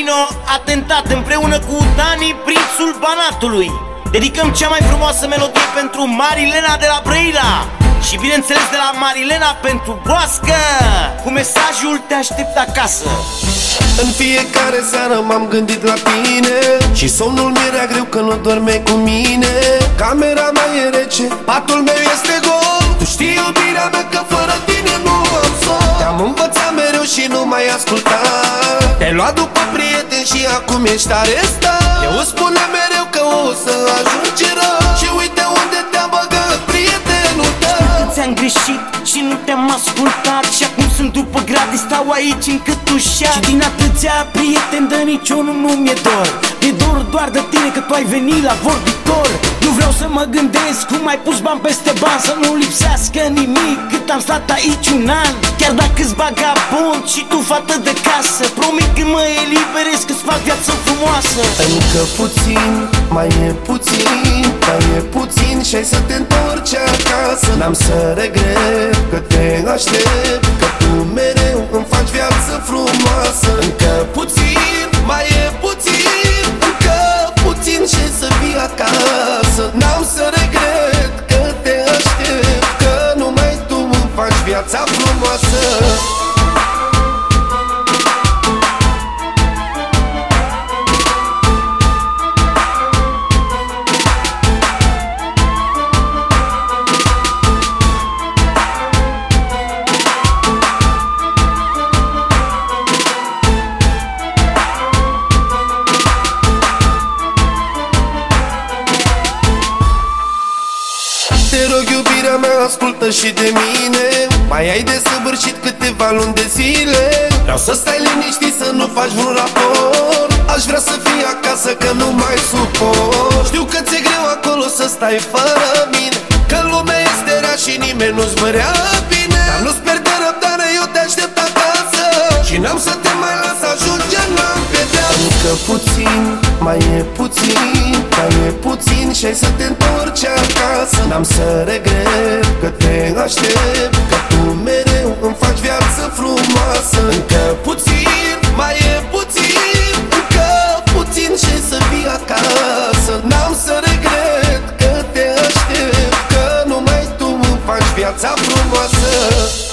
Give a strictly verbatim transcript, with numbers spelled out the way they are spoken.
Marino, atentat împreună cu Dani, prințul Banatului. Dedicăm cea mai frumoasă melodie pentru Marilena de la Brăila și bineînțeles de la Marilena pentru Boască, cu mesajul te aștept acasă. În fiecare seară m-am gândit la tine și somnul mi-era greu că nu dormeai cu mine. Camera mea e rece, patul meu este gol. Tu știi, iubirea mea, că fără tine nu am somn. Te-am învățat mereu și nu m-ai ascultat. Te-ai luat după prieteni și acum ești arestat. Eu îți spuneam mereu că o să ajungi rău și uite unde te-am băgat, prietenul tău. Ți-am greșit și nu te-am ascultat și acum sunt după grade, stau aici în cătușat. Și din atâția prieteni de niciunul nu mi-e dor. Mi-e dor doar de tine, că tu ai venit la vorbitor. Nu vreau să mă gândesc cum ai pus bani peste bani, să nu lipsească nimic cât am stat aici un an. Chiar dacă-s vagabond și tu fată de casă, promit că mă eliberez, că-ți fac viață frumoasă. Încă puțin, mai e puțin, mai e puțin și ai să te întorci acasă. N-am să regret că te aștept, că tu mereu îmi faci viață frumoasă. Încă puțin, mai e puțin, încă puțin și să vii acasă. N-am să regret că te aștept, că numai tu îmi faci viața frumoasă. Te rog, iubirea mea, ascultă și de mine. Mai ai de săvârșit câteva luni de zile. Vreau să stai liniștit, să nu faci vreun raport. Aș vrea să fii acasă, că nu mai suport. Știu că ți-e greu acolo să stai fără mine, că lumea este rea și nimeni nu-ți vrea bine. Dar nu-ți pierde răbdare, eu te aștept acasă și n-am să te mai las, ajunge n-am pedeapsă. Încă puțin, mai e puțin, mai e puțin și ai să te întorci acasă. N-am să regret că te aștept, că tu mereu îmi faci viață frumoasă. Încă puțin, mai e puțin, încă puțin și să vii acasă. N-am să regret că te aștept, că numai tu îmi faci viața frumoasă.